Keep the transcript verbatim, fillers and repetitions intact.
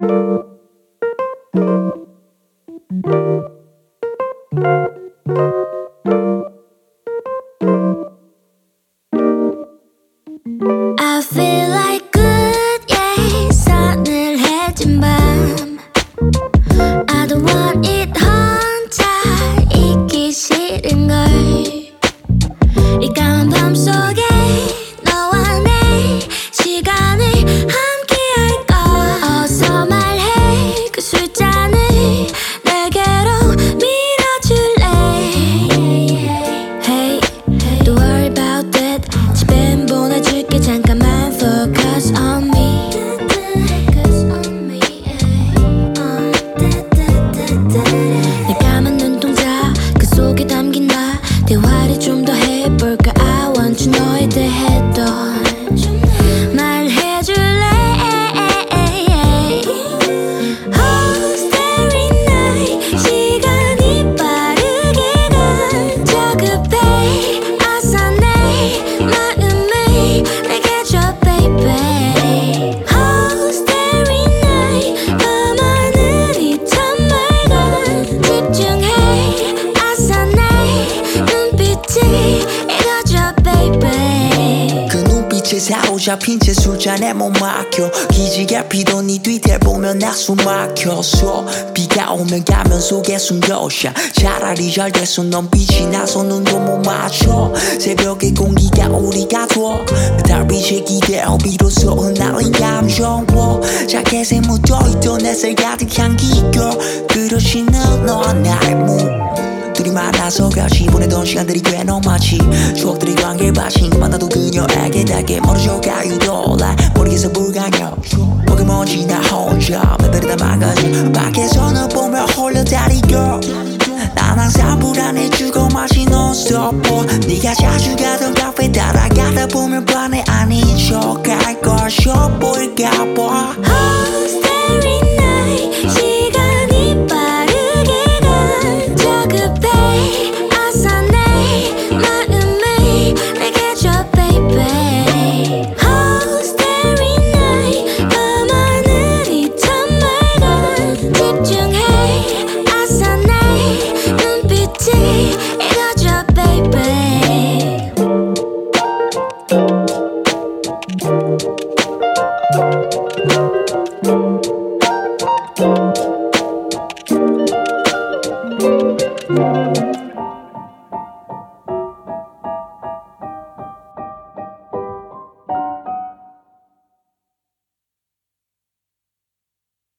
I feel like good, yeah. 서늘해진 밤 I don't want it 혼자 있기 싫은걸 이 까만 밤 속에 너와 내 시간을 함께할까 어서 말해 그 숫자는 내게로 밀어줄래 Hey, don't worry about that 집엔 보내줄게 잠깐만 focus on me 내 까만 눈동자 그 속에 담긴 나 대화를 좀 더 해볼까 I want you 너에 대해 또 말해줄래 Oh starry night 시간이 빠르게 가 저급해 어서 내 마음을 내게 줘 baby Oh starry night 밤하늘이 참 맑아 집중해 어서 내 눈빛을 읽어줘 baby 그 눈빛에 사로잡힌 채 술잔에 못 막혀 기지개 피던 네 뒤를 보면 나 숨 막혔어 비가 오면 가면 속에 숨겨져 차라리 잘 됐어 넌 빛이 나서 눈도 못 맞춰 새벽의 공기가 우리가 돼 달빛에 기대어 비로소 흩날린 감정 자켓에 묻어있던 햇살 가득 향기 girl 그러시는 너와 나의 몸 둘이 만나서 같이 보내던 시간들이 꽤 너무 많지 추억들이 관계를 바친 만나도 그녀에게 닿게 멀어져 가요 돌아 머리에서 불가녀 목에 먼지 나 혼자 맘들이 다 망가져 밖에서는 보며 홀려다리 girl 난 항상 불안해지고 마시 non-stop 네가 자주 가던 카페 따라가다 보면 반에 아닌 척 할 걸 쉬어 보일까 봐